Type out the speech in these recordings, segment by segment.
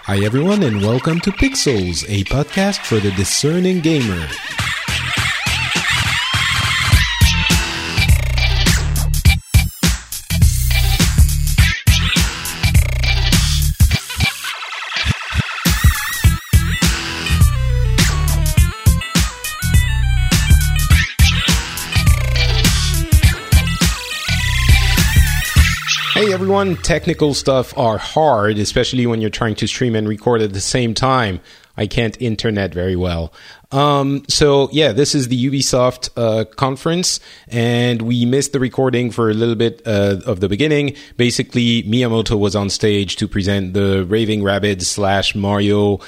Hi everyone and welcome to Pixels, a podcast for the discerning gamer. Hey everyone, technical stuff are hard, especially when you're trying to stream and record at the same time. I can't internet very well. This is the Ubisoft conference, and we missed the recording for a little bit of the beginning. Basically, Miyamoto was on stage to present the Raving Rabbids / Mario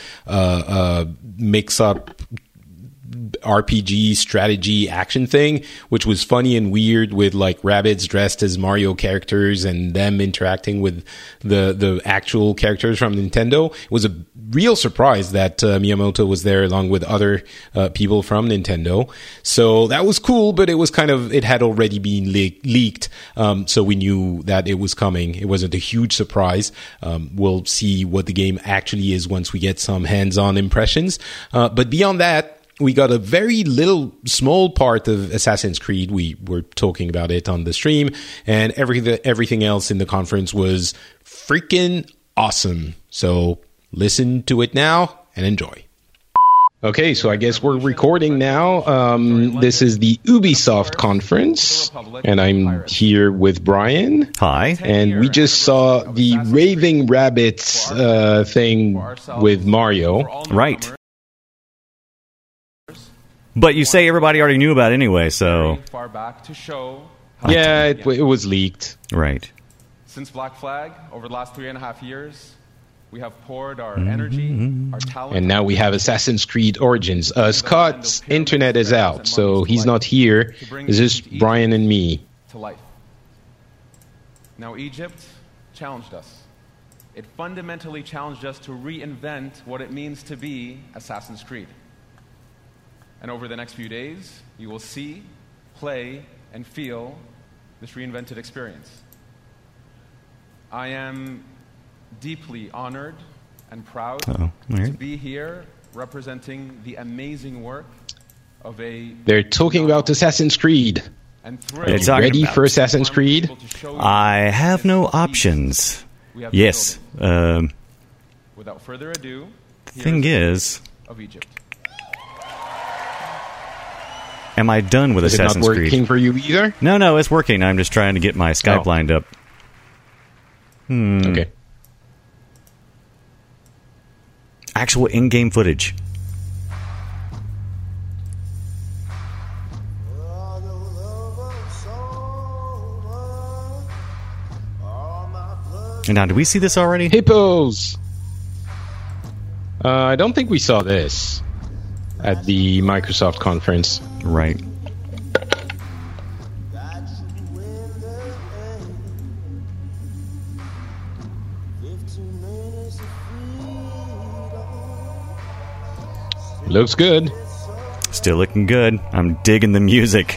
mix-up RPG strategy action thing, which was funny and weird, with like rabbits dressed as Mario characters and them interacting with the actual characters from Nintendo. It was a real surprise that Miyamoto was there along with other people from Nintendo. So that was cool, but it was it had already been leaked. So we knew that it was coming. It wasn't a huge surprise. We'll see what the game actually is once we get some hands-on impressions. But beyond that, we got a very small part of Assassin's Creed. We were talking about it on the stream, and everything else in the conference was freaking awesome. So listen to it now and enjoy. Okay, so I guess we're recording now. This is the Ubisoft conference, and I'm here with Brian. Hi. And we just saw the Raving Rabbids thing with Mario. Right. But you say everybody already knew about it anyway, so... Far back to show it was leaked. Right. Since Black Flag, over the last 3.5 years, we have poured our energy, our talent... And now we have Assassin's Creed Origins. Scott's internet is out, so he's not here. It's just Brian and me. To life. Now Egypt challenged us. It fundamentally challenged us to reinvent what it means to be Assassin's Creed. And over the next few days, you will see, play, and feel this reinvented experience. I am deeply honored and proud to be here representing the amazing work of a... They're talking about Assassin's Creed. Are you ready for Assassin's Creed? I have no options. Yes. Without further ado, thing is... of Egypt. Am I done with Assassin's Creed? Is it not working for you either? No, it's working. I'm just trying to get my Skype lined up. Okay. Actual in-game footage. And now, did we see this already? Hippos! I don't think we saw this at the Microsoft conference. Right. Looks good. Still looking good. I'm digging the music.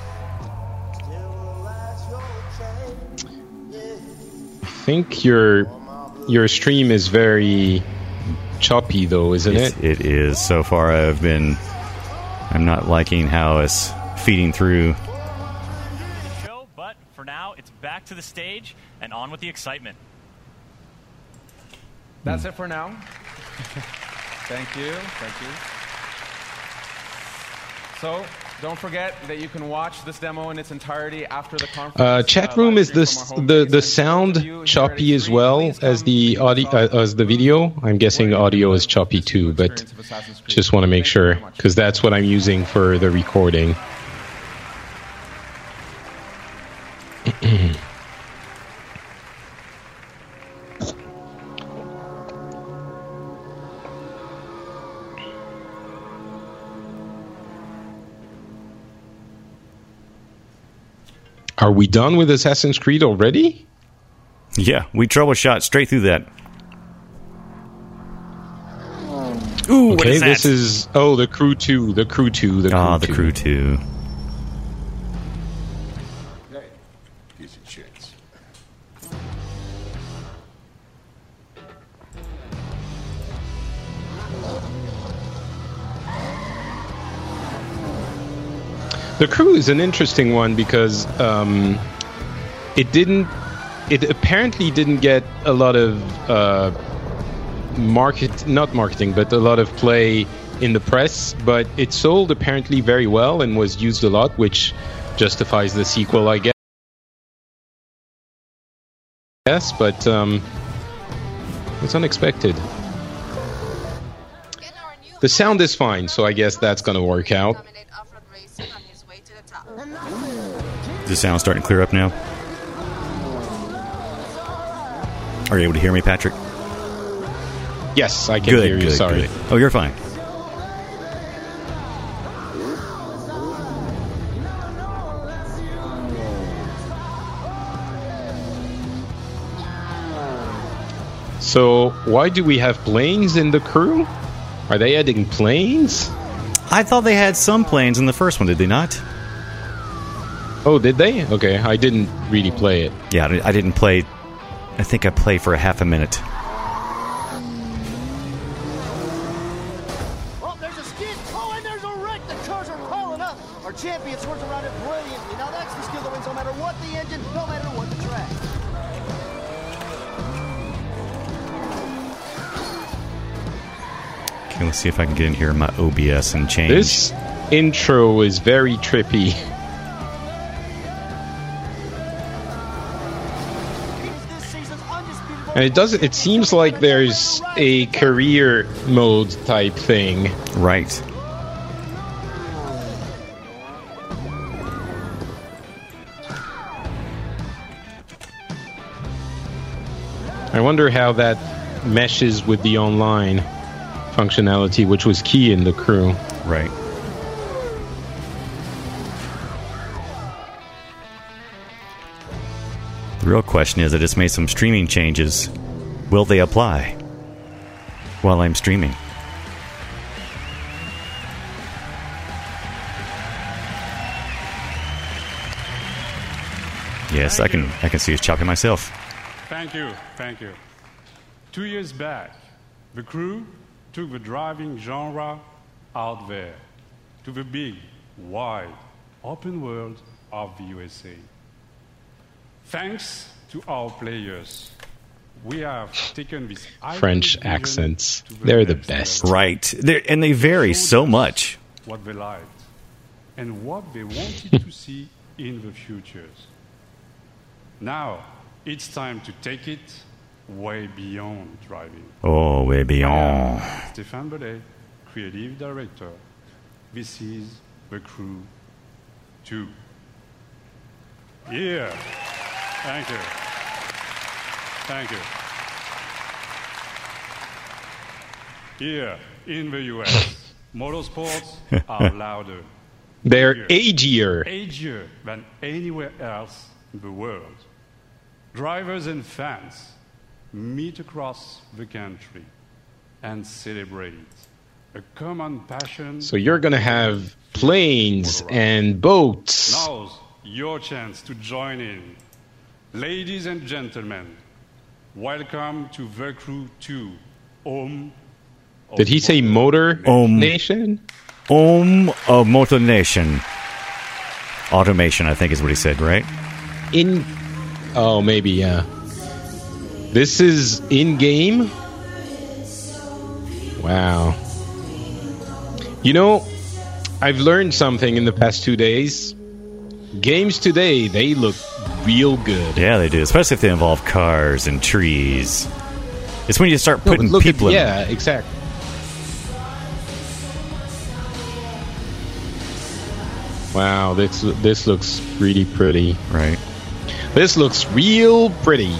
I think your stream is very choppy, though, isn't it? It is. So far, I'm not liking how it's feeding through. But for now, it's back to the stage and on with the excitement. That's it for now. Thank you. So, don't forget that you can watch this demo in its entirety after the conference. Chat room, is the sound choppy as well as the audio, as the video? I'm guessing audio is choppy too, but just want to make sure, because that's what I'm using for the recording. Are we done with Assassin's Creed already? Yeah, we troubleshot straight through that. Ooh, what is that? This is... Oh, the Crew 2. The Crew 2. The Crew 2. Here's your chance. The crew is an interesting one because it apparently didn't get a lot of not marketing, but a lot of play in the press, but it sold apparently very well and was used a lot, which justifies the sequel, I guess. Yes, but it's unexpected. The sound is fine, so I guess that's going to work out. Does the sound starting to clear up now? Are you able to hear me, Patrick? Yes, I can hear you. Sorry. Good. Oh, you're fine. So, why do we have planes in the crew? Are they adding planes? I thought they had some planes in the first one, did they not? Oh, did they? Okay, I didn't really play it. Yeah, I didn't play. I think I played for a half a minute. Oh, there's a skid. Oh, and there's a wreck. The cars are piling up. Our champion swerves around it brilliantly. Now that's the skill that wins no matter what the engine, no matter what the track. Okay, let's see if I can get in here in my OBS and change. This intro is very trippy. And it seems like there's a career mode type thing. Right. I wonder how that meshes with the online functionality, which was key in the crew. Right. The real question is, I just made some streaming changes. Will they apply while I'm streaming? Yes, I can see us chopping myself. Thank you. 2 years back, the crew took the driving genre out there to the big, wide, open world of the USA. Thanks to our players, we have taken this French accents. They're the best. Right. And they vary so much. What they liked and what they wanted to see in the futures. Now, it's time to take it way beyond driving. Oh, way beyond. Stéphane Bellet, creative director. This is The Crew 2. Yeah. Thank you. Here in the US, motorsports are louder. They're agier. Agier than anywhere else in the world. Drivers and fans meet across the country and celebrate a common passion. So you're going to have planes and boats. Now's your chance to join in. Ladies and gentlemen, welcome to The Crew 2, home. Did he say Motor Nation? Motor Nation. Automation, I think is what he said, right? Oh, maybe, yeah. This is in-game? Wow. You know, I've learned something in the past 2 days. Games today, they look real good. Yeah, they do, especially if they involve cars and trees. It's when you start putting people in. Yeah, exactly. Wow, this looks really pretty. Right. This looks real pretty.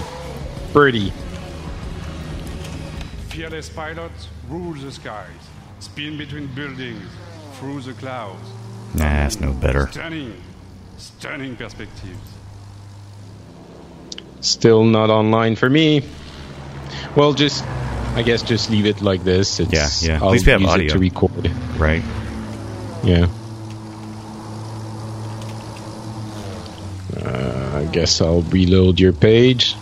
Fearless pilot rules the skies, spin between buildings, through the clouds. Nah, it's no better. Stunning perspectives. Still not online for me. Well, I guess just leave it like this. Yeah. I'll At least we have use audio it to record. Right. Yeah. I guess I'll reload your page.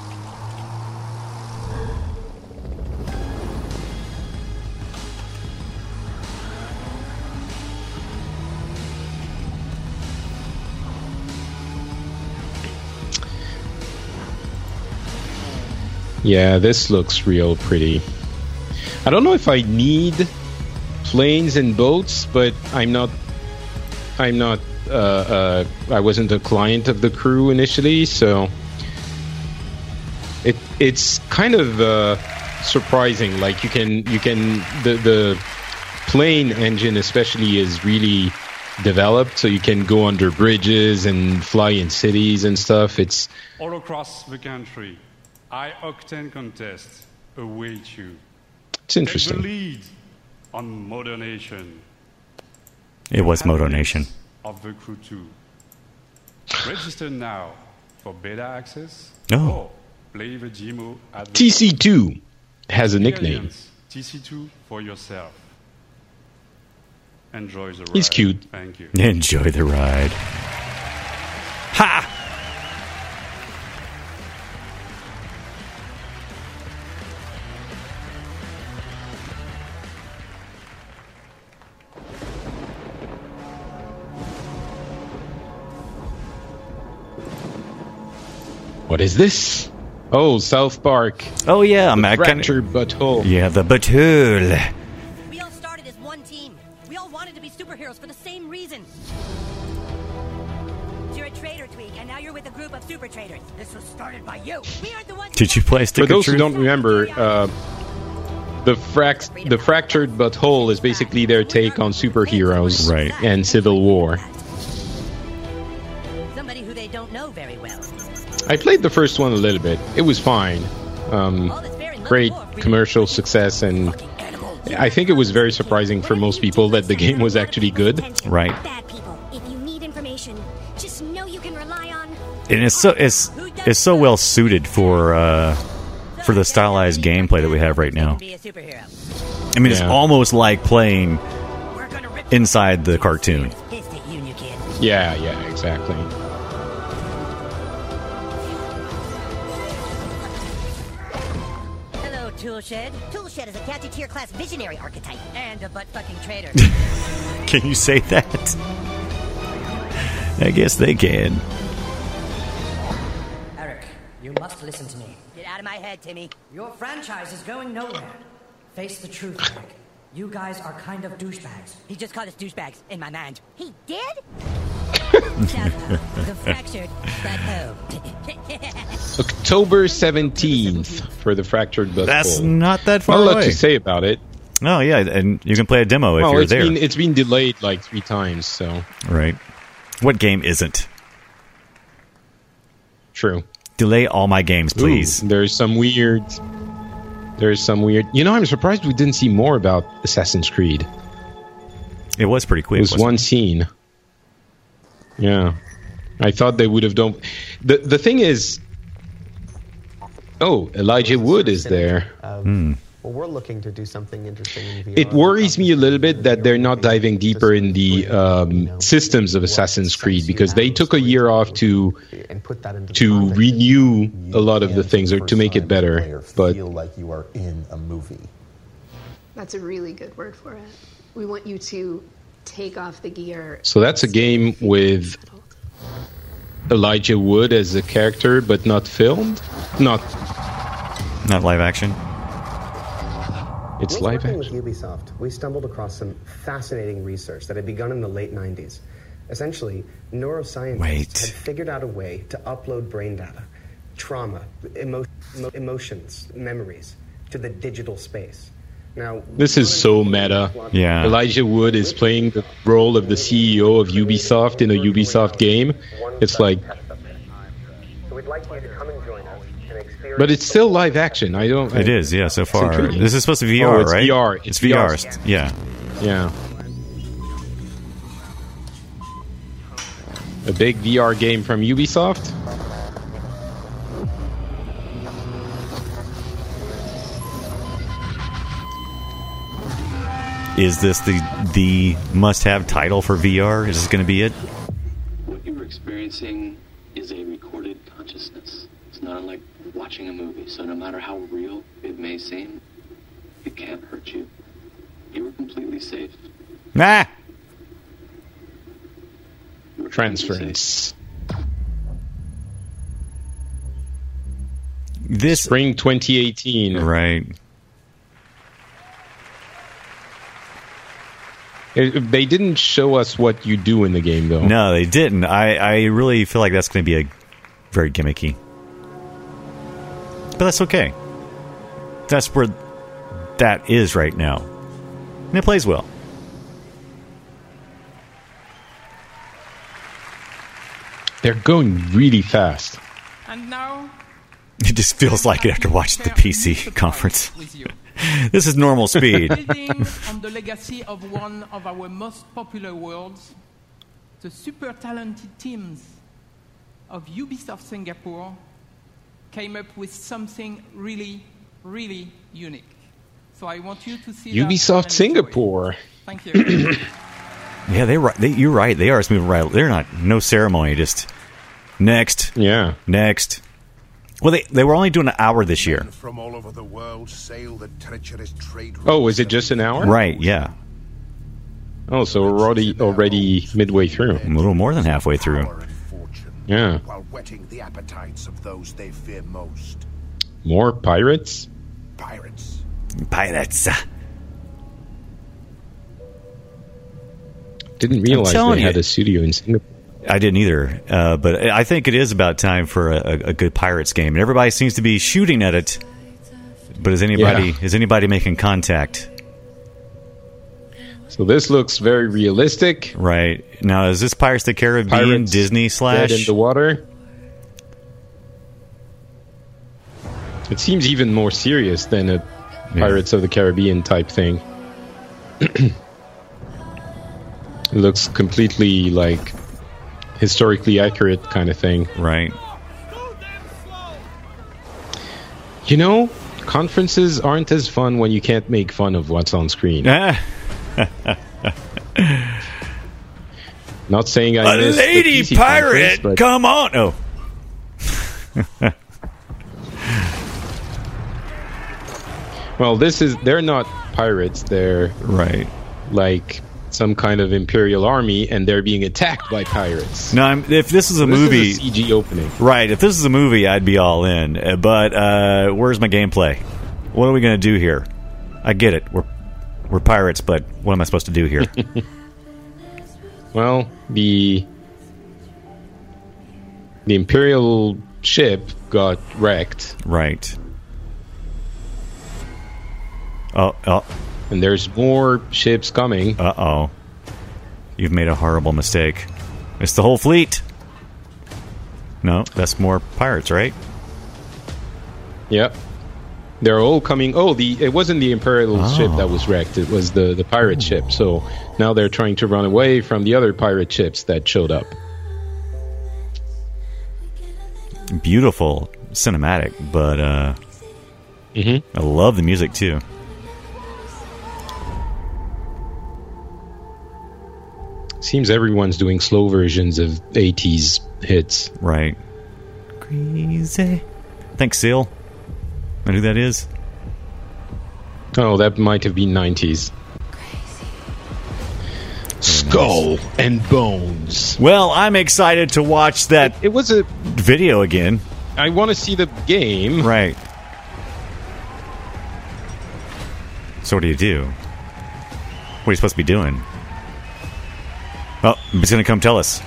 Yeah, this looks real pretty. I don't know if I need planes and boats, but I wasn't a client of the crew initially, so it's kind of surprising. Like you can the plane engine especially is really developed, so you can go under bridges and fly in cities and stuff. It's All across the country, high-octane contests await you. It's interesting. Take the lead on Motor Nation. It was Moto Nation. Of the Crew 2. Register now for beta access. Oh. Or play the demo at the TC2 has a nickname. Experience TC2 for yourself. Enjoy the ride. He's cute. Thank you. Enjoy the ride. Ha! What is this? Oh, South Park. Oh yeah, The I kinda- fractured butthole. Yeah, the Batul. We all started as one team. We all wanted to be superheroes for the same reason. You're a traitor, Tweak, and now you're with a group of super traitors. This was started by you. We aren't the ones. Did you play Stick For of those who Truth? don't remember, the fractured butthole is basically their take on superheroes Right. and Civil War. Somebody who they don't know very well. I played the first one a little bit. It was fine. Great commercial success, and I think it was very surprising for most people that the game was actually good. Right. Bad people. If you need information, just know you can rely on. And it's so well suited for the stylized gameplay that we have right now. Be a superhero. I mean, it's Yeah. almost like playing We're gonna rip inside the cartoon. pissed at you, new kid. Yeah, exactly. Hello, Toolshed. Toolshed is a catchy tier class visionary archetype. And a butt-fucking traitor. Can you say that? I guess they can. Eric, you must listen to me. Get out of my head, Timmy. Your franchise is going nowhere. Face the truth, Eric. You guys are kind of douchebags. He just called us douchebags in my mind. He did? The fractured butthole. October 17th for the fractured butthole. That's not that far Not a lot away. to say about it. Oh yeah, and you can play a demo if Well, you're there. it's been delayed like 3 times, so Right. What game isn't? true. Delay all my games, please. Ooh, there's some weird. You know, I'm surprised we didn't see more about Assassin's Creed. It was pretty quick. It was wasn't one scene. Yeah, I thought they would have done. The thing is, Elijah Wood is there. Well, we're looking to do something interesting in VR. It worries me a little bit that they're not diving deeper in the systems of Assassin's Creed, because they took a year off to renew a lot of the things, or to make it better. But feel like you are in a movie. That's a really good word for it. We want you to take off the gear. so that's a game with Elijah Wood as a character, but not filmed. Not live action. It's While live working action. with Ubisoft, we stumbled across some fascinating research that had begun in the late 90s. Essentially, neuroscientists had figured out a way to upload brain data, trauma, emotions, memories, to the digital space. Now, This is so meta. Yeah. Elijah Wood is playing the role of the CEO of Ubisoft in a Ubisoft game. It's like, so we'd like you to come and join us and experience. but it's still live action. I don't. It is, yeah, so far. intriguing. This is supposed to be VR, Oh, it's right? VR. It's VR. Yeah. Yeah. A big VR game from Ubisoft. Is this the must-have title for VR? Is this going to be it? What you're experiencing is a recorded consciousness. It's not unlike watching a movie, so no matter how real it may seem, it can't hurt you. You are completely safe. Ah! Transference. Spring 2018. Right. They didn't show us what you do in the game, though. No, they didn't. I really feel like that's going to be very gimmicky. But that's okay. That's where that is right now. And it plays well. They're going really fast. And now... It just feels like it after watching the PC conference. This is normal speed. Building on the legacy of one of our most popular worlds, the super talented teams of Ubisoft Singapore came up with something really, really unique. So I want you to see Ubisoft Singapore. Thank you. Yeah, you're right. They are moving right. They're not no ceremony. Just next. Yeah. Next. Well, they were only doing an hour this year. From all over the world sail the treacherous trade. Oh, is it just an hour? Right. Yeah. Oh, so we're already midway through. A little more than halfway through. Yeah. While whetting the appetites of those they fear most. More pirates? Pirates. Didn't realize they had a studio in Singapore. I didn't either, but I think it is about time for a good Pirates game. And everybody seems to be shooting at it, but is anybody making contact? So this looks very realistic. Right. Now, is this Pirates of the Caribbean Pirates Disney / dead in the water? It seems even more serious than a Pirates of the Caribbean type thing. It looks completely like historically accurate kind of thing. Right. You know, conferences aren't as fun when you can't make fun of what's on screen. Not saying I missed the lady PC pirate, but come on! Oh. Well, they're not pirates. They're like some kind of imperial army, and they're being attacked by pirates. No, if this is a movie, is a CG opening, right? If this is a movie, I'd be all in. But where's my gameplay? What are we going to do here? I get it. We're pirates, but what am I supposed to do here? Well, the imperial ship got wrecked. Right. Oh. And there's more ships coming. Uh-oh. You've made a horrible mistake. It's the whole fleet. No, that's more pirates, right? Yep. They're all coming. Oh, it wasn't the Imperial ship that was wrecked. It was the pirate ship. So now they're trying to run away from the other pirate ships that showed up. Beautiful cinematic, but I love the music too. Seems everyone's doing slow versions of 80s hits. Right. Crazy. Thanks, Seal. Know who that is? Oh, that might have been 90s. Skull and Bones. Well, I'm excited to watch that. It was a video again. I want to see the game. Right. So what do you do? What are you supposed to be doing? Oh, it's going to come tell us.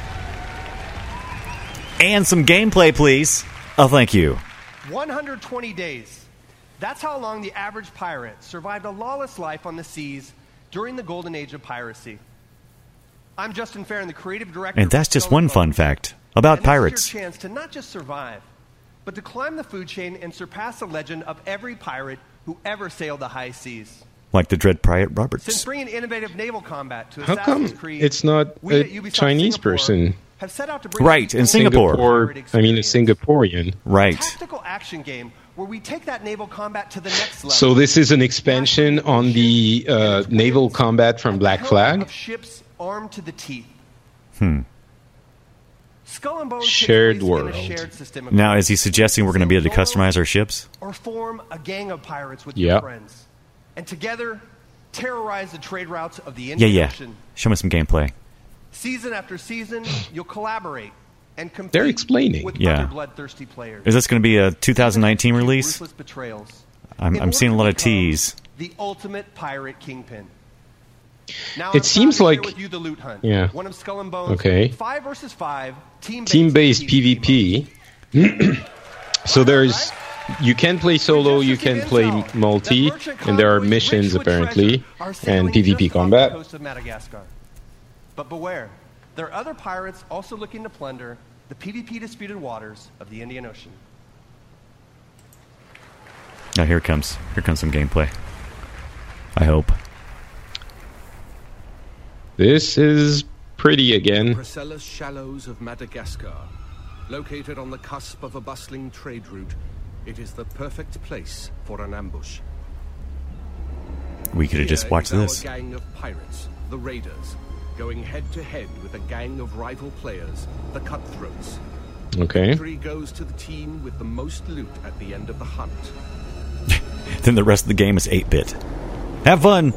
And some gameplay, please. Oh, thank you. 120 days. That's how long the average pirate survived a lawless life on the seas during the golden age of piracy. I'm Justin Farron, the creative director. And that's just one fun fact about pirates. This is your chance to not just survive, but to climb the food chain and surpass the legend of every pirate who ever sailed the high seas. Like the Dread Pirate Roberts. Since bringing innovative naval combat to How come Creed, it's not a Chinese person? Have set out to bring right, in Singapore. I mean, a Singaporean. Right. A tactical action game where we take that naval combat to the next level. So this is an expansion on the naval combat from Black Flag? Of ships armed to the teeth. Skull and Bones shared world. Shared system now, is he suggesting we're going to be able to customize our ships? Or form a gang of pirates with your friends. And together, terrorize the trade routes of the Indian Ocean. Show me some gameplay. Season after season, you'll collaborate, and compete They're explaining. with Yeah. other bloodthirsty players. Is this going to be a 2019 release? Ruthless betrayals. I'm seeing a lot of T's. The ultimate pirate kingpin. Now It seems like- with you the loot hunt. Yeah. One of Skull and Bones. Okay. 5 versus 5 Team-based PvP. So there's, you can play solo, you can play multi, and there are missions apparently, and PvP combat. Coast of Madagascar. But beware, there are other pirates also looking to plunder the PvP disputed waters of the Indian Ocean. Now here comes some gameplay. I hope. This is pretty again. Priscella's Shallows of Madagascar. Located on the cusp of a bustling trade route, it is the perfect place for an ambush. We could have just watched Here is this. our gang of pirates, the Raiders, going head-to-head with a gang of rival players, the Cutthroats. Okay. Victory goes to the team with the most loot at the end of the hunt. Then the rest of the game is 8-bit. Have fun.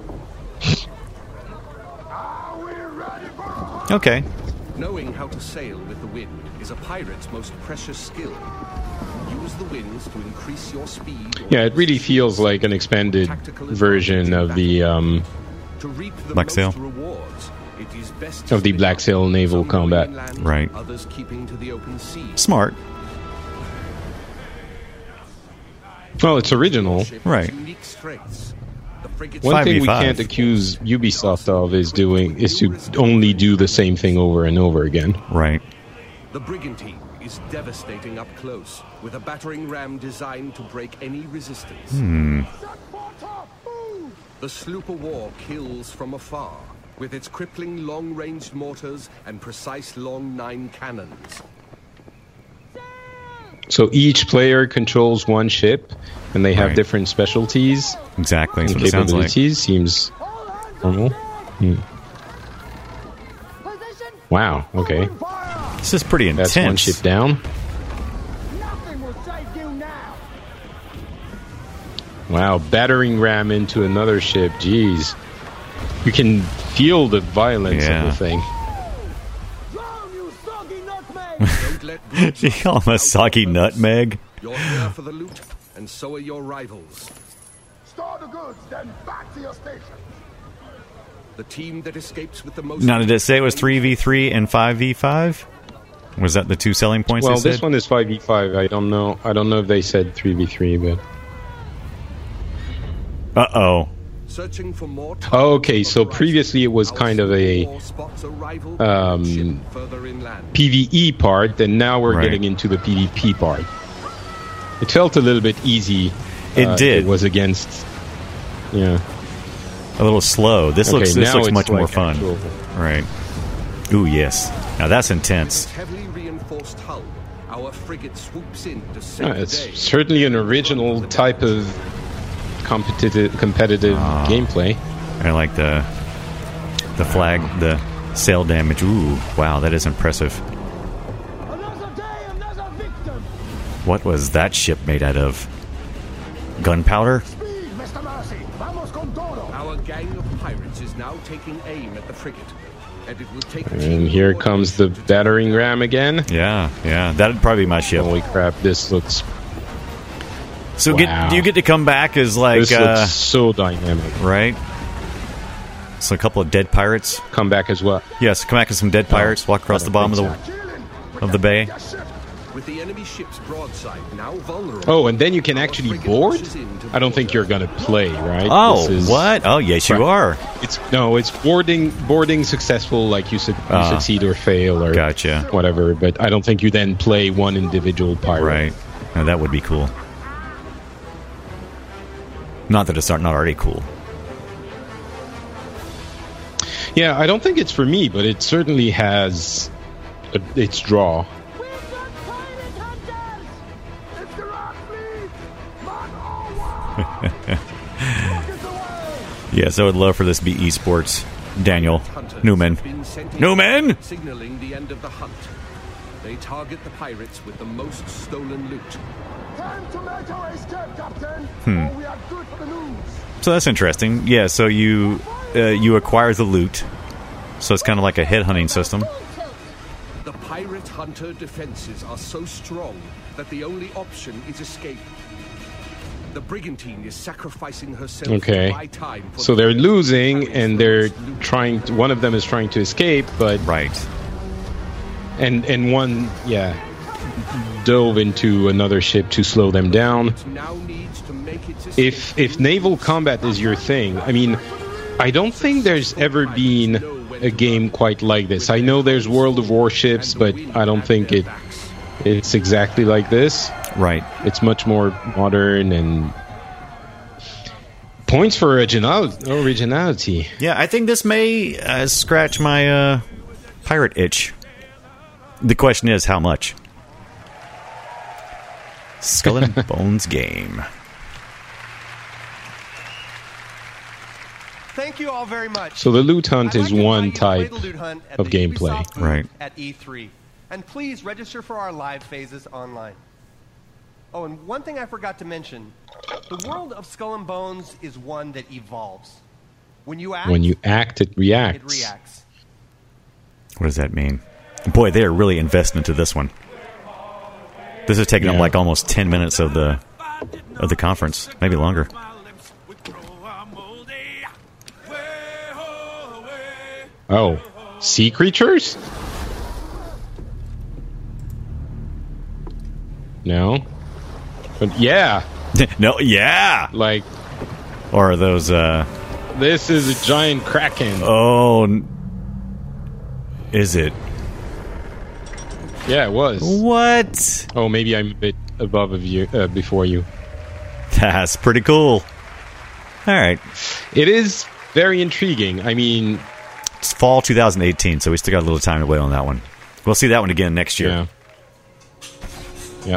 Okay. Knowing how to sail with the wind is a pirate's most precious skill. Use the winds to increase your speed. Or Yeah, it really feels like an expanded version of the to reap the Black most Sail. rewards, it is best of the Black Sail naval combat. Right. Others keeping to the open sea. Smart. Well, it's original. Right. Unique strengths. The frigates One thing we 5v5. can't accuse Ubisoft of is to only do the same thing over and over again. Right. The brigantine is devastating up close, with a battering ram designed to break any resistance. The sloop of war kills from afar, with its crippling long-ranged mortars and precise long 9 cannons. So each player controls one ship, and they have Right. different specialties Exactly. That's and what it sounds like. capabilities. Seems normal. Wow. Okay. This is pretty intense. That's one ship down. Wow, battering ram into another ship. Jeez. You can feel the violence Yeah. of the thing. You call him a soggy nutmeg? You're here for the loot, and so are your rivals. Store the goods, then back to your station. The team that escapes with the most... Now, did it say it was 3v3 and 5v5? Was that the two selling points Well, they this said? one is 5v5. I don't know. I don't know if they said 3v3, but Uh-oh. Searching for more okay. So previously it was kind of a PVE part, and now we're Right. getting into the PvP part. It felt a little bit easy. It did. It was against. Yeah. A little slow. This Okay, looks now it's much more like fun. actual- Right. Ooh, yes. Now that's intense. heavily reinforced hull. Our frigate swoops in to save Yeah, the it's day. certainly an original type of competitive gameplay. I like the flag, the sail damage. Ooh, wow, that is impressive. What was that ship made out of? Gunpowder? Our gang of pirates is now taking aim at the frigate, and it will take And here comes the battering ram again. Yeah, that'd probably be my ship. Holy crap! This looks. So Wow. do you get to come back as like This looks so dynamic, right? So a couple of dead pirates come back as well. Yes, come back as some dead pirates. Walk across the bottom of the bay. with the enemy ship's broadside now vulnerable. Oh, and then you can actually board. I don't think you're gonna play, right? Oh, This is- what? Oh, yes, you are. It's boarding successful, like you succeed or fail or gotcha. whatever. But I don't think you then play one individual pirate. Right. Now, that would be cool. Not that it's not already cool. Yeah, I don't think it's for me, but it certainly has its draw. Yes, I would love for this to be esports. Daniel Newman. Newman! Signaling the end of the hunt. They target the pirates with the most stolen loot. Time to make our escape, Captain. Hmm. We are good for the news. So that's interesting. Yeah, so you acquire the loot. So it's kind of like a headhunting system. The pirate hunter defenses are so strong that the only option is escape. The brigantine is sacrificing herself Okay. to buy time for So they're losing, and they're trying to, one of them is trying to escape, but right. And one, dove into another ship to slow them down. now needs to make its If naval combat is your thing, I mean, I don't think there's ever been a game quite like this. I know there's World of Warships, but I don't think it's exactly like this. Right. It's much more modern and points for originality. Yeah, I think this may scratch my pirate itch. The question is, how much? Skull and Bones game. Thank you all very much. So the loot hunt is one I'd like type to invite you to play the loot hunt at of the gameplay. Ubisoft booth Right. At E3. And please register for our live phases online. Oh, and one thing I forgot to mention. The world of Skull and Bones is one that evolves. When you act, it reacts. It reacts. What does that mean? Boy, they are really investing into this one. This is taking up like almost 10 minutes of the conference, maybe longer. Oh, sea creatures? No. But yeah. No, yeah. Like, or are those this is a giant kraken. Oh, is it? Yeah, it was. What? Oh, maybe I'm a bit above of you before you. That's pretty cool. All right. It is very intriguing. I mean, it's fall 2018, so we still got a little time to wait on that one. We'll see that one again next year. Yeah.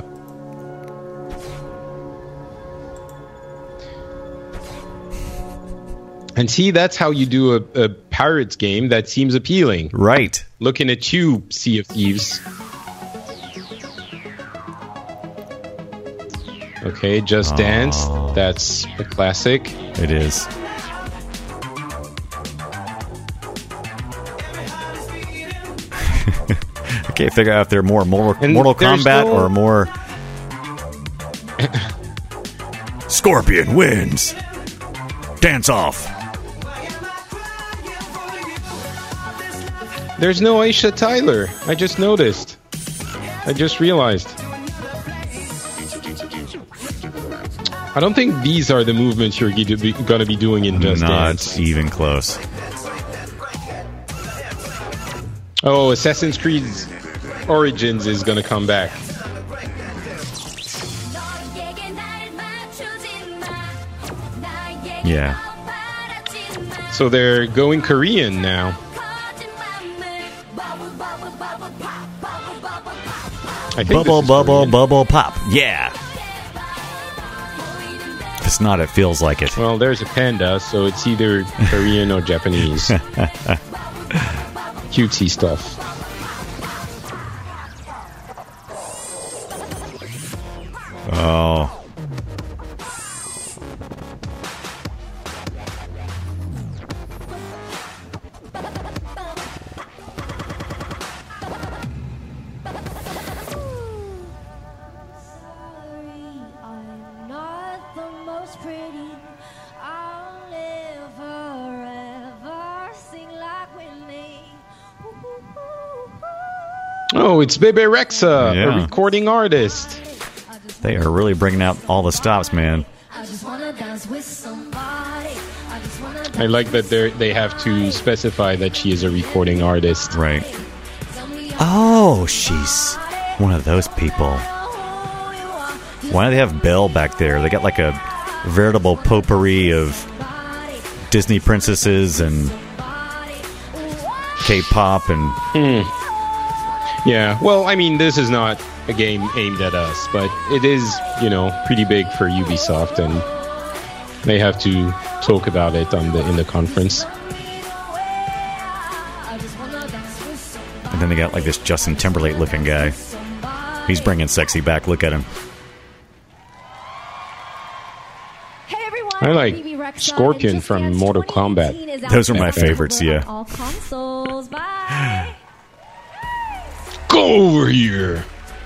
And see, that's how you do a Pirates game that seems appealing. Right. Looking at you, Sea of Thieves. Okay, Just Dance. That's a classic. It is. I can't figure out if they're more Mortal Kombat or more... Scorpion wins. Dance off. There's no Aisha Tyler. I just noticed. I just realized. I don't think these are the movements you're going to be doing in Just Dance. Not even close. Oh, Assassin's Creed Origins is going to come back. Yeah. So they're going Korean now. Bubble pop. Yeah. If it's not, it feels like it. Well, there's a panda, so it's either Korean or Japanese. Cutesy stuff. Oh. Oh, it's Bebe Rexha, a recording artist. They are really bringing out all the stops, man. I like that they have to specify that she is a recording artist. Right. Oh, she's one of those people. Why do they have Belle back there? They got like a veritable potpourri of Disney princesses and K-pop and... Yeah, well, I mean, this is not a game aimed at us, but it is, pretty big for Ubisoft, and they have to talk about it in the conference. And then they got like this Justin Timberlake looking guy. He's bringing sexy back. Look at him. Hey everyone, I like Scorpion from Mortal Kombat. Those are my favorites, yeah. All consoles. Bye. Go over here.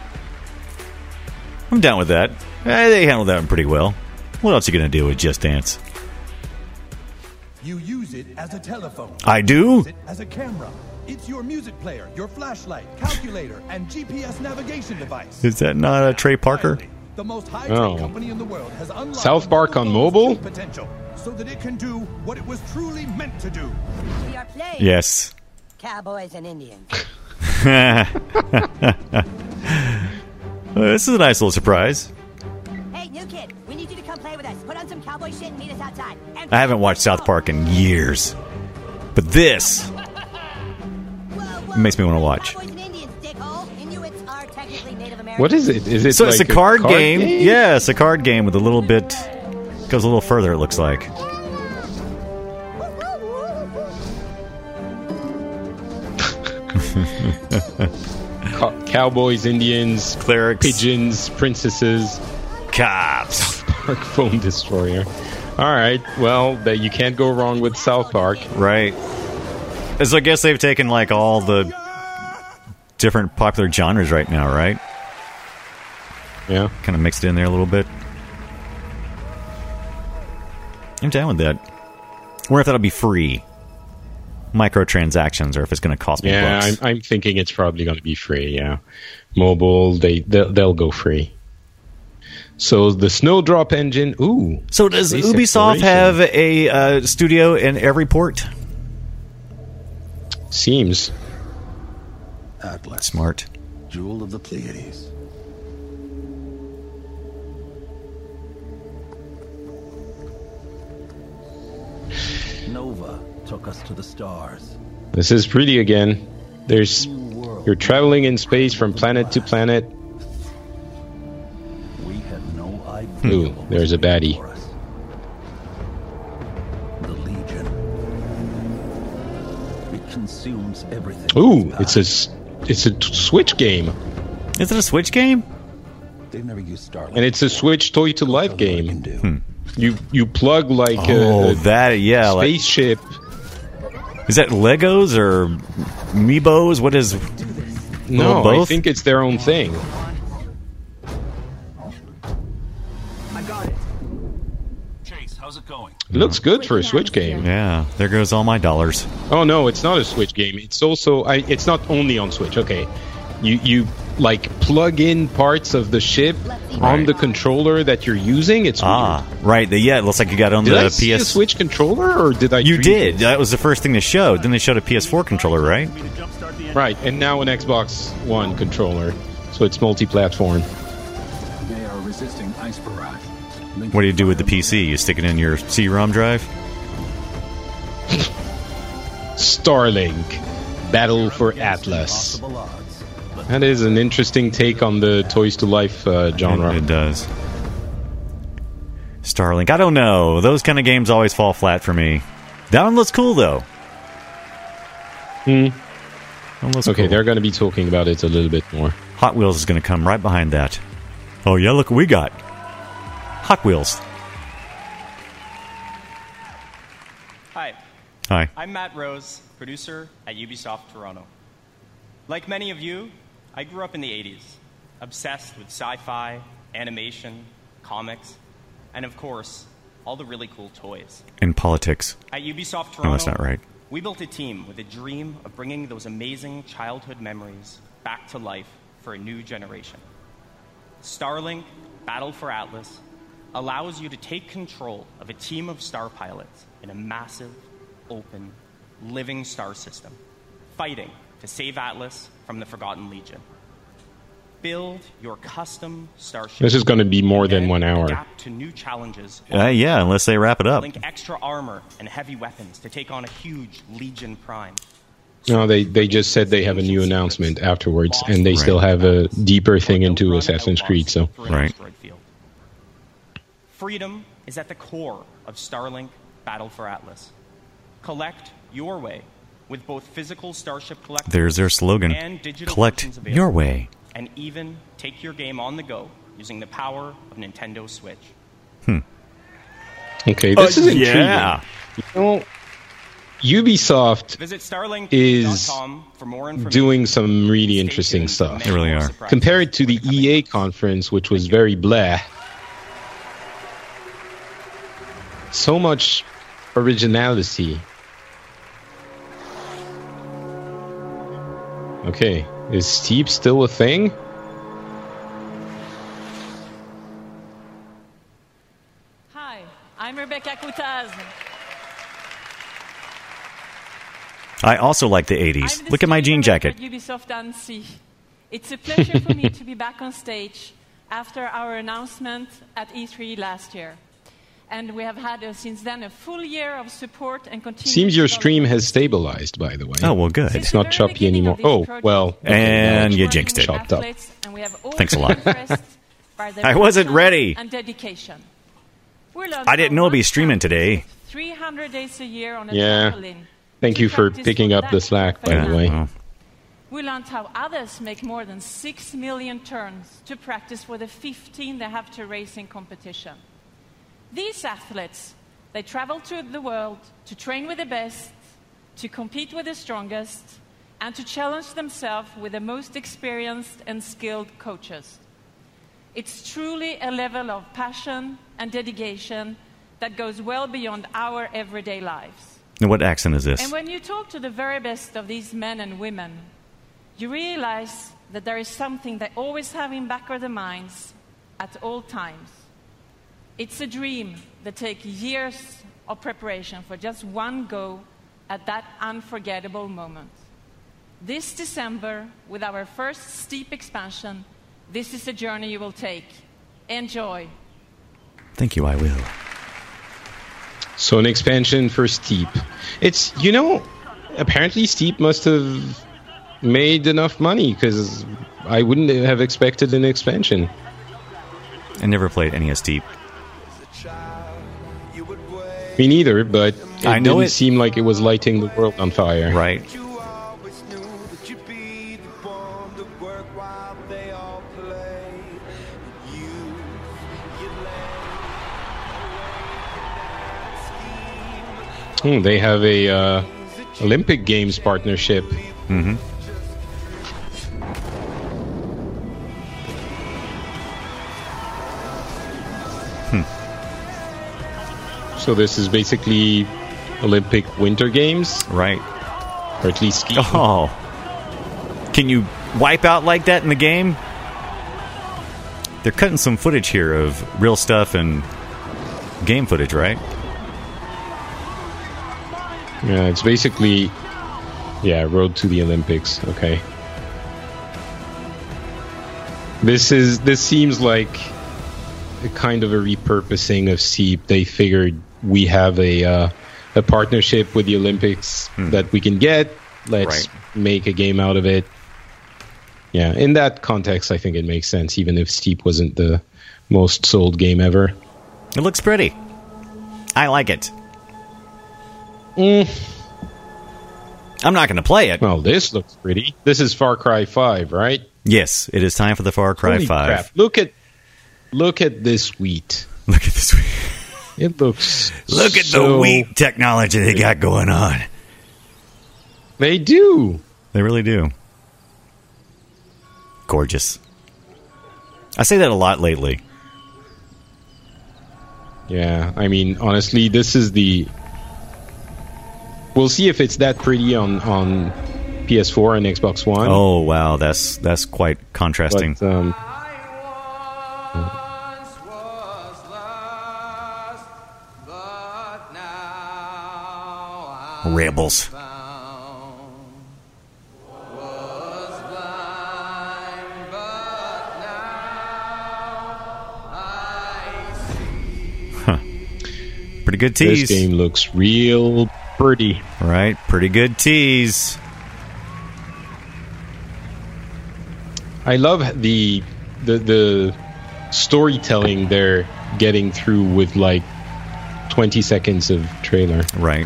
I'm down with that. They handled that one pretty well. What else are you going to do with Just Dance? You use it as a telephone. I do? Use it as a camera. It's your music player, your flashlight, calculator, and GPS navigation device. Is that not Trey Parker? The most high-tech company in the world has unlocked South Park on mobile? potential so that it can do what it was truly meant to do. We are playing Yes. Cowboys and Indians. This is a nice little surprise. Hey, new kid, we need you to come play with us. Put on some cowboy shit and meet us outside. And I haven't watched South Park in years. But this makes me want to watch. What is it? Is it So like it's a card game. Yeah, it's a card game with a little bit... Goes a little further, it looks like. Cowboys, Indians, clerics, pigeons, princesses, cops. South Park phone destroyer. All right, well, you can't go wrong with South Park, right? So I guess they've taken like all the different popular genres right now, right? Yeah, kind of mixed it in there a little bit. I'm down with that. I wonder if that'll be free. Microtransactions, or if it's going to cost me bucks. I'm thinking it's probably going to be free. Yeah, mobile they'll go free. So the Snowdrop engine. Ooh. So does space Ubisoft have a studio in every port? Seems. Atlas. Smart. Jewel of the Pleiades. Nova took us to the stars. This is pretty again. You're traveling in space from planet to planet. We had no idea. Ooh, there's a baddie. The Legion. It consumes everything. Ooh, it's a Switch game. Is it a Switch game? They've never used Starlink. And it's a Switch Toy to Life game. You plug like spaceship. Is that Legos or Meebos? What is? No, both? I think it's their own thing. I got it. Chase, how's it going? It looks good for a Switch game. Yeah, there goes all my dollars. Oh no, it's not a Switch game. It's also it's not only on Switch. Okay, you like plug in parts of the ship on the controller that you're using. It's weird. Right. It looks like you got on did the I PS. see a Switch controller, or did I? You did. That was the first thing they showed. Then they showed a PS4 controller, right? Right, and now an Xbox One controller, so it's multi-platform. They are resisting ice barrage. What do you do with the PC? You stick it in your CD-ROM drive? Starlink, Battle for Atlas. That is an interesting take on the Toys to Life genre. It does. Starlink. I don't know. Those kind of games always fall flat for me. That one looks cool, though. Okay, cool. They're going to be talking about it a little bit more. Hot Wheels is going to come right behind that. Oh, yeah, look what we got. Hot Wheels. Hi. Hi. I'm Matt Rose, producer at Ubisoft Toronto. Like many of you, I grew up in the 80s, obsessed with sci-fi, animation, comics, and of course, all the really cool toys. In politics. At Ubisoft Toronto, No, that's not right. We built a team with a dream of bringing those amazing childhood memories back to life for a new generation. Starlink, Battle for Atlas, allows you to take control of a team of star pilots in a massive, open, living star system, fighting to save Atlas from the Forgotten Legion. Build your custom starship. This is going to be more than 1 hour. Adapt to new challenges. Yeah, unless they wrap it up. Link extra armor and heavy weapons to take on a huge Legion Prime. No, they just said they have a new announcement afterwards, and they still have a deeper thing into Assassin's Creed. So right. Freedom is at the core of Starlink Battle for Atlas. Collect your way with both physical starship collectors. There's their slogan. And digital Collect versions available. your way. And even take your game on the go using the power of Nintendo Switch. Okay, this is intriguing. Yeah. You know, Ubisoft Visit Starlink.com is for more information. doing some really interesting stuff. They really are. Compared to the EA conference, which was very blah. So much originality. Okay, is Steep still a thing? Hi, I'm Rebecca Kutaz. I also like the 80s. Look at my jean jacket. Ubisoft Annecy. It's a pleasure for me to be back on stage after our announcement at E3 last year. And we have had since then a full year of support and continued. Seems your stream has stabilized, by the way. Oh, well, good. It's not choppy anymore. Oh, well. And you jinxed it. Chopped up. Thanks a lot. I wasn't ready. And dedication. I didn't know I'd be streaming today. 300 days a year on a Yeah. trampoline. Thank you for picking up the slack, by the way. Well, We learned how others make more than 6 million turns to practice for the 15 they have to race in competition. These athletes, they travel to the world to train with the best, to compete with the strongest, and to challenge themselves with the most experienced and skilled coaches. It's truly a level of passion and dedication that goes well beyond our everyday lives. and what accent is this? And when you talk to the very best of these men and women, you realize that there is something they always have in back of their minds at all times. It's a dream that takes years of preparation for just one go at that unforgettable moment. This December, with our first Steep expansion, this is a journey you will take. Enjoy. Thank you, I will. So an expansion for Steep. It's, apparently Steep must have made enough money, because I wouldn't have expected an expansion. I never played any of Steep. Me neither, but I know didn't it seem like it was lighting the world on fire. Right. They have a Olympic Games partnership. Mm-hmm. So this is basically Olympic Winter Games? Right. Or at least skiing. Oh. Can you wipe out like that in the game? They're cutting some footage here of real stuff and game footage, right? Yeah, it's basically, Road to the Olympics. Okay. This seems like a kind of a repurposing of Steep. They figured we have a partnership with the Olympics that we can get. Let's make a game out of it. Yeah, in that context, I think it makes sense, even if Steep wasn't the most sold game ever. It looks pretty. I like it. I'm not going to play it. Well, this looks pretty. This is Far Cry 5, right? Yes, it is time for the Far Cry Holy 5. Crap. Look at this wheat. Look at this wheat. It looks Look at the wheat technology they got going on. They do. They really do. Gorgeous. I say that a lot lately. Yeah, I mean, honestly, this is the... We'll see if it's that pretty on PS4 and Xbox One. Oh, wow, that's quite contrasting. But, Rebels. Huh. Pretty good tease. This game looks real pretty. Right, pretty good tease. I love the storytelling they're getting through with like 20 seconds of trailer. Right.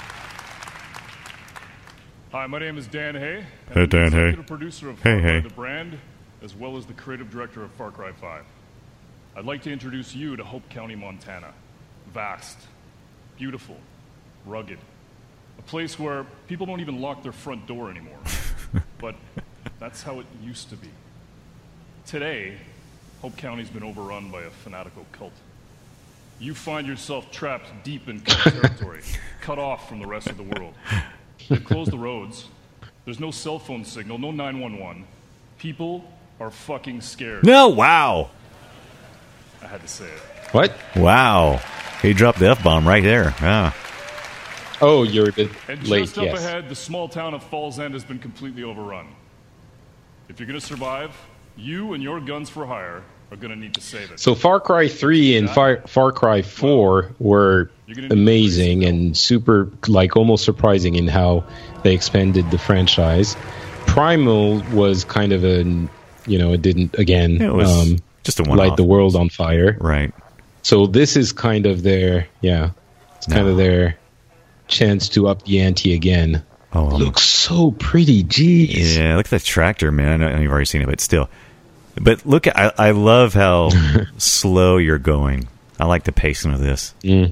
Hi, my name is Dan Hay. Hey, Dan Hay. I'm the producer of Hey, Far Cry, hey. the brand, as well as the creative director of Far Cry 5. I'd like to introduce you to Hope County, Montana. Vast, beautiful, rugged, A place where people don't even lock their front door anymore. But that's how it used to be. Today, Hope County's been overrun by a fanatical cult. You find yourself trapped deep in cult territory, cut off from the rest of the world. They've closed the roads. There's no cell phone signal, no 911. People are fucking scared. No, wow. I had to say it. What? Wow. He dropped the F-bomb right there. Yeah. Oh, you're a bit And late, just up yes. ahead, the small town of Falls End has been completely overrun. If you're going to survive, you and your guns for hire are going to need to save it. So Far Cry 3 and Far Cry 4 were amazing and super, like, almost surprising in how they expanded the franchise. Primal was kind of it didn't, again, It was just a one-off. light the world on fire. Right. So this is kind of their, kind of their chance to up the ante again. Oh, looks so pretty, jeez. Yeah, look at that tractor, man. I know you've already seen it, but still. But look, I love how slow you're going. I like the pacing of this.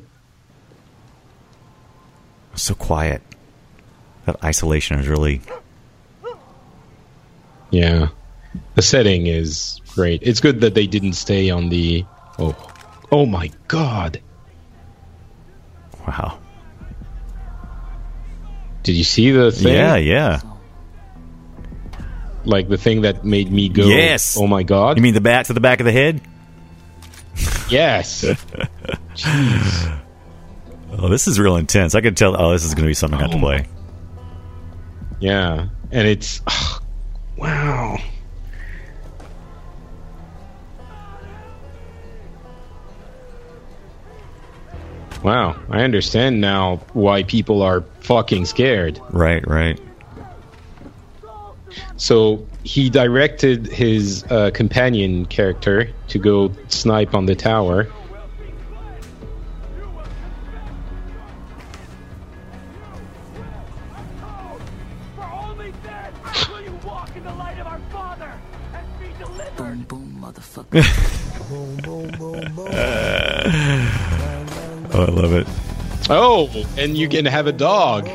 So quiet. That isolation is really... Yeah. The setting is great. It's good that they didn't stay on the... Oh my God. Wow. Did you see the thing? Yeah. Like the thing that made me go, yes. Oh my God. You mean the bat to the back of the head? Yes. Jeez. Oh, this is real intense. I could tell, this is going to be something I have to play. Yeah. And it's... wow. Wow. I understand now why people are fucking scared. Right. So he directed his companion character to go snipe on the tower. Boom, boom, motherfucker. Boom, boom, boom, boom. Oh, I love it. Oh, and you can have a dog.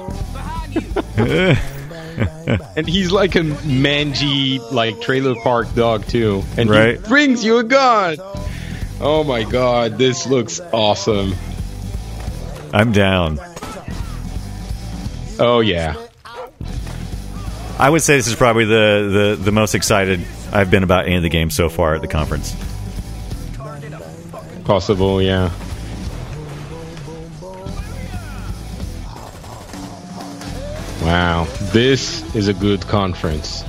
And he's like a mangy, like, trailer park dog, too. And he brings you a gun. Oh, my God. This looks awesome. I'm down. Oh, yeah. I would say this is probably the most excited I've been about any of the games so far at the conference. Possible, yeah. Wow, this is a good conference.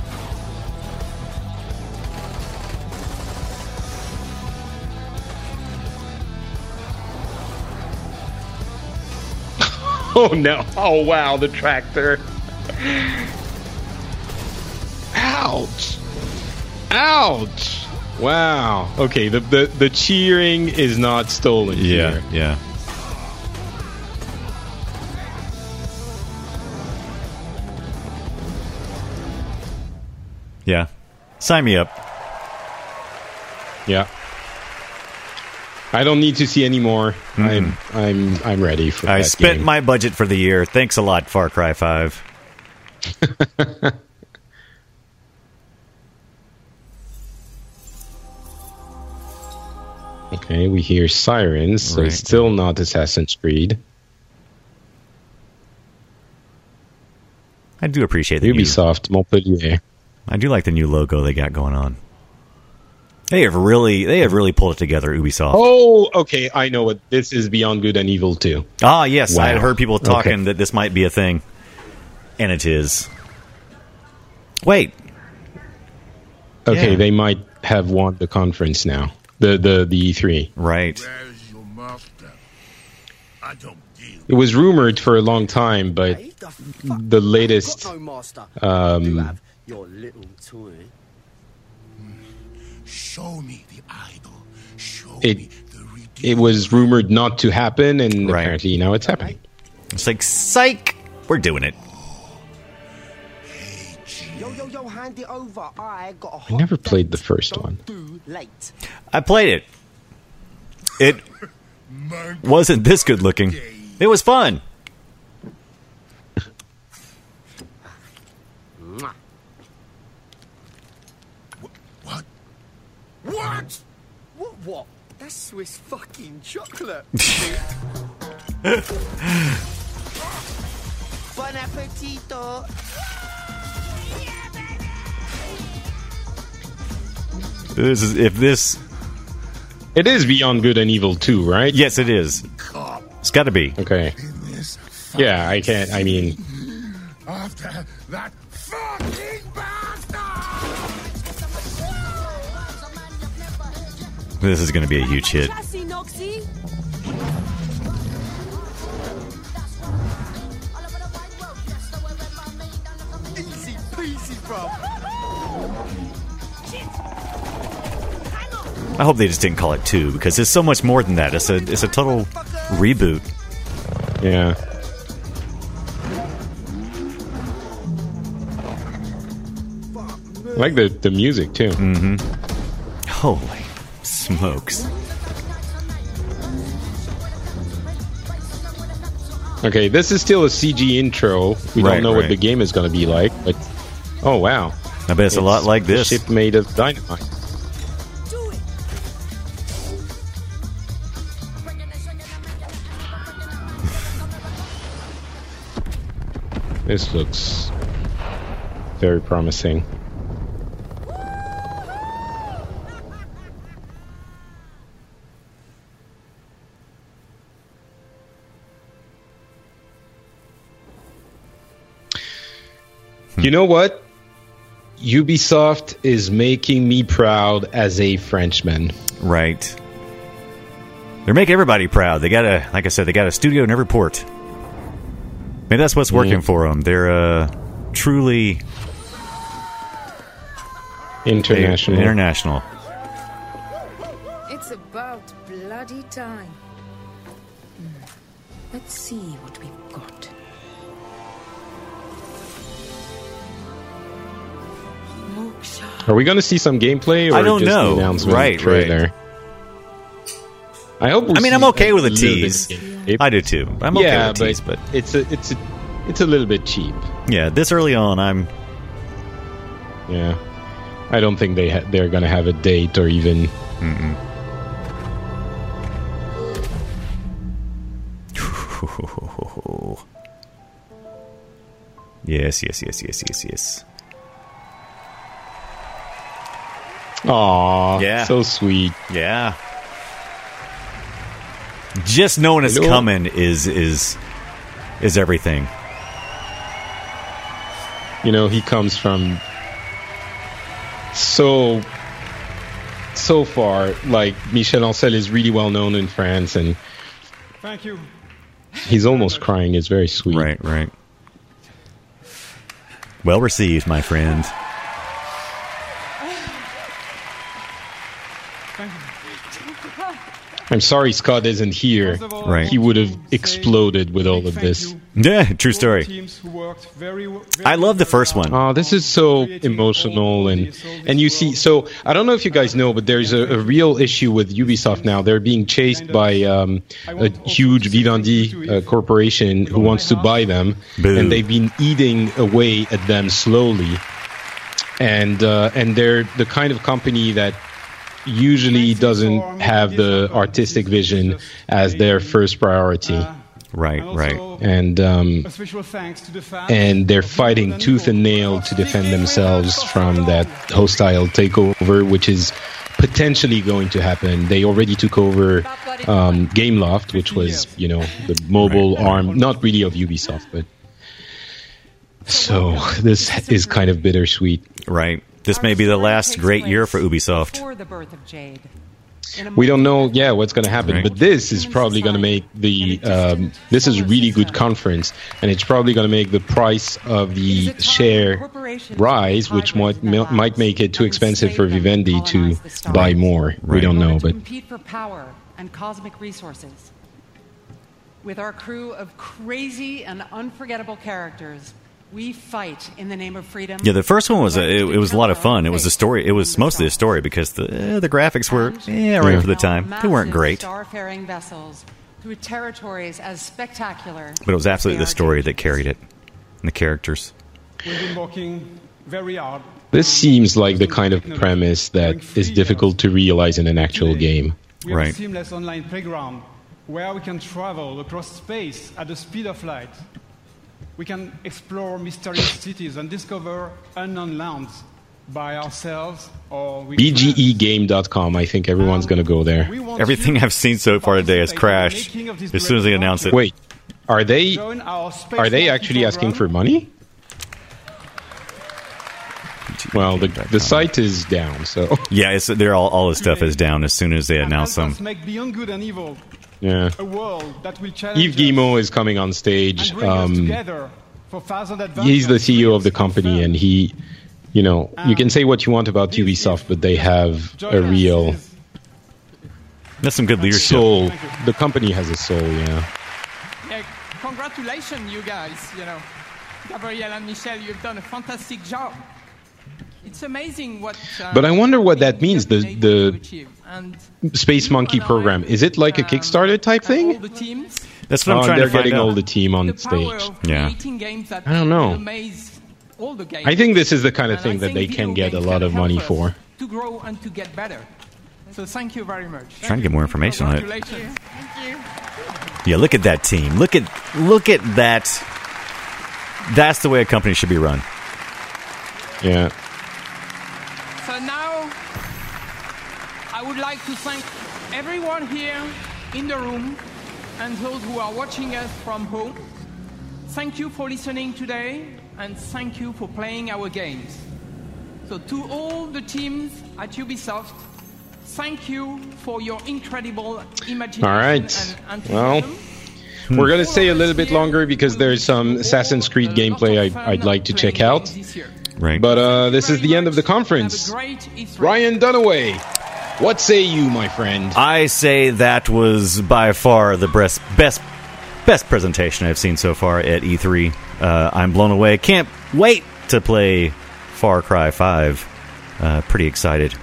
Oh no, oh wow, the tractor. Ouch. Ouch. Wow. Okay, the cheering is not stolen here. Yeah. Yeah. Sign me up. Yeah. I don't need to see any more. I'm ready for that. I spent my budget for the year. Thanks a lot, Far Cry 5. Okay, we hear sirens, so it's still not Assassin's Creed. I do appreciate the Ubisoft Montpellier. I do like the new logo they got going on. They have really pulled it together, Ubisoft. Oh, okay, I know what this is. Beyond Good and Evil 2. Ah, yes, wow. I had heard people talking that this might be a thing, and it is. Wait. Okay, they might have won the conference now. The E3. Right. Where's your master? I don't deal. It was rumored for a long time, but the latest your little toy. Show me the idol. Show me the it was rumored not to happen, and apparently now it's happening. It's like, psych! We're doing it. Yo, hand it over. I never played the first one. I played it. It wasn't this good looking. It was fun. What? That's Swiss fucking chocolate. Bon appetito. It is Beyond Good and Evil 2, right? Yes, it is. It's got to be. Okay. Yeah, I can't. I mean, After that fucking This is going to be a huge hit. Easy peasy, bro. I hope they just didn't call it 2 because it's so much more than that. It's a total reboot. Yeah. I like the music too. Mm-hmm. Holy smokes. Okay, this is still a CG intro. We don't know what the game is going to be like, but oh wow. I bet it's a lot like this. A ship made of dynamite. This looks very promising. You know what? Ubisoft is making me proud as a Frenchman. Right. They're making everybody proud. They got like I said, they got a studio in every port. Maybe that's what's working for them. They're truly international. International. It's about bloody time. Let's see what we've got. Are we going to see some gameplay, or I don't just know. The announcement trailer? I hope. I'm okay with a tease. I do too. I'm okay with a tease, but it's a little bit cheap. Yeah, this early on, Yeah, I don't think they're going to have a date or even. Yes. Aww, yeah, so sweet. Yeah, just knowing it's coming is everything. You know, he comes from so far. Like, Michel Ancel is really well known in France, and Thank you. He's almost crying. It's very sweet. Right. Well received, my friend. I'm sorry Scott isn't here. Right. He would have exploded with all of this. Yeah, true story. I love the first one. Oh, this is so emotional, and you see. So I don't know if you guys know, but there's a real issue with Ubisoft now. They're being chased by a huge Vivendi corporation who wants to buy them, and they've been eating away at them slowly. And they're the kind of company that usually doesn't have the artistic vision as their first priority. Right. And they're fighting tooth and nail to defend themselves from that hostile takeover, which is potentially going to happen. They already took over Gameloft, which was, the mobile arm, not really of Ubisoft, but so this is kind of bittersweet. Right. This may be the last great year for Ubisoft. We don't know, what's going to happen, but this is probably going to make this is a really good conference, and it's probably going to make the price of the share rise, which might make it too expensive for Vivendi to buy more. We don't know, but compete for power and cosmic resources. With our crew of crazy and unforgettable characters, we fight in the name of freedom. Yeah, the first one was it was a lot of fun. It was a story. It was mostly a story because the graphics were right for the time. They weren't great, starfaring vessels through territories as spectacular. But it was absolutely the story that carried it, and the characters. We've been working very hard. This seems like the kind of premise that is difficult to realize in an actual game. We have a seamless online playground where we can travel across space at the speed of light. We can explore mysterious cities and discover unknown lands by ourselves or with BGEgame.com. I think everyone's going to go there. Everything I've seen so far today has crashed as soon as they announce it. Wait, are they actually asking for money? Well, the site is down, so yeah, they're all the stuff is down as soon as they announce them. Make Beyond Good and Evil yeah. a world that will challenge Yves Guillemot is coming on stage. and bring us together for thousand adventures. He's the CEO of the company, and he, you know, you can say what you want about Ubisoft, but they have a real. That's some good leadership. Soul. The company has a soul, yeah. Yeah, congratulations, you guys. You know, Gabriel and Michel, you've done a fantastic job. It's amazing what. But I wonder what that means. The Space Monkey program, is it like a Kickstarter type thing? That's what I'm trying to find out. They're getting all the team on stage. Yeah. I don't know. I think this is the kind of thing that they can get a lot of money for. To grow and to get better. So thank you very much. Trying to get more information on it. Thank you. Yeah, look at that team. Look at that. That's the way a company should be run. Yeah. So now, I would like to thank everyone here in the room and those who are watching us from home. Thank you for listening today, and thank you for playing our games. So to all the teams at Ubisoft, thank you for your incredible imagination. All right. And well, we're going to stay a little bit longer because there's some Assassin's Creed gameplay I'd like to check out. Right. But this is the end of the conference. Ryan Dunaway, what say you, my friend? I say that was by far the best presentation I've seen so far at E3. I'm blown away. Can't wait to play Far Cry 5. Pretty excited.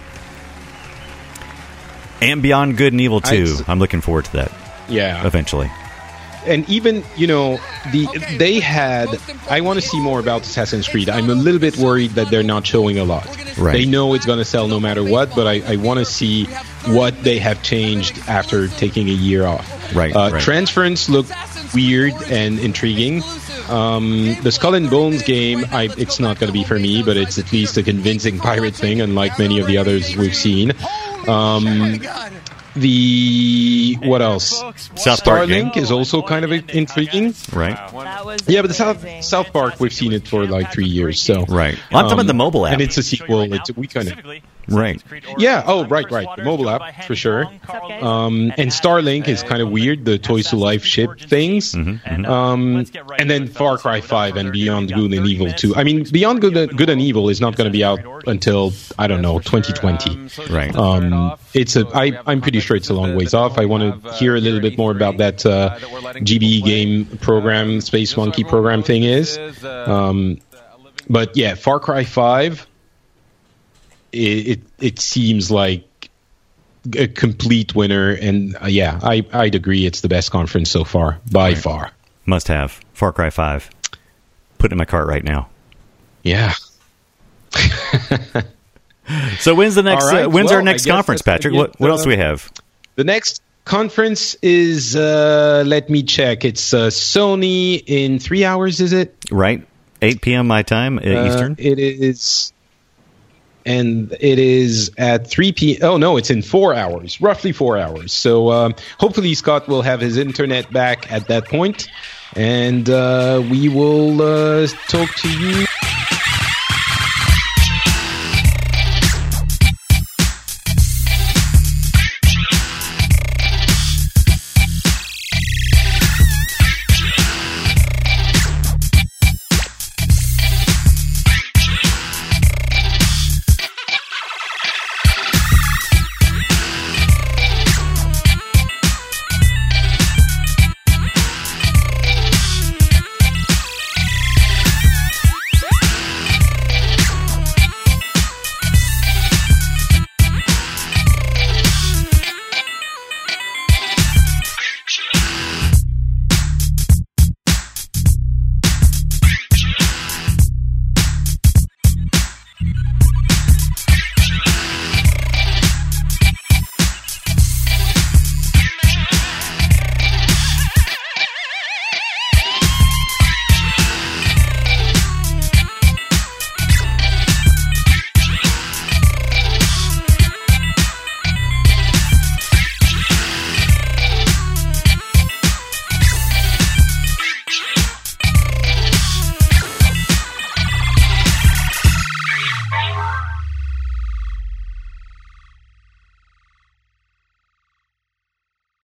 And Beyond Good and Evil 2. I'm looking forward to that. Yeah. Eventually. And even, you know, they had... I want to see more about Assassin's Creed. I'm a little bit worried that they're not showing a lot. Right. They know it's going to sell no matter what, but I want to see what they have changed after taking a year off. Right. Transference looked weird and intriguing. The Skull and Bones game, it's not going to be for me, but it's at least a convincing pirate thing, unlike many of the others we've seen. What else? South Park Starlink is also kind of intriguing. Right. Yeah, but the South Park, we've seen it for like 3 years. So right. I'm talking about the mobile app. And it's a sequel. We kind of... Right. Yeah, oh, right. The mobile app, for sure. And Starlink is kind of weird, the Toys to Life ship things. And then Far Cry 5 and Beyond Good and Evil 2. I mean, Beyond Good and Evil is not going to be out until, I don't know, 2020. Right. I'm pretty sure it's a long ways off. I want to hear a little bit more about that GBE game program, Space Monkey program thing is. But yeah, Far Cry 5... It seems like a complete winner, and I'd agree it's the best conference so far, by far. Must have. Far Cry 5. Put it in my cart right now. Yeah. So when's the next? Right. When's our next conference, Patrick? What else do we have? The next conference is, let me check. It's Sony in 3 hours, is it? Right. 8 p.m. my time, Eastern. It is... And it is at 3 p.m. Oh, no, it's in 4 hours, roughly 4 hours. So hopefully Scott will have his internet back at that point, and we will talk to you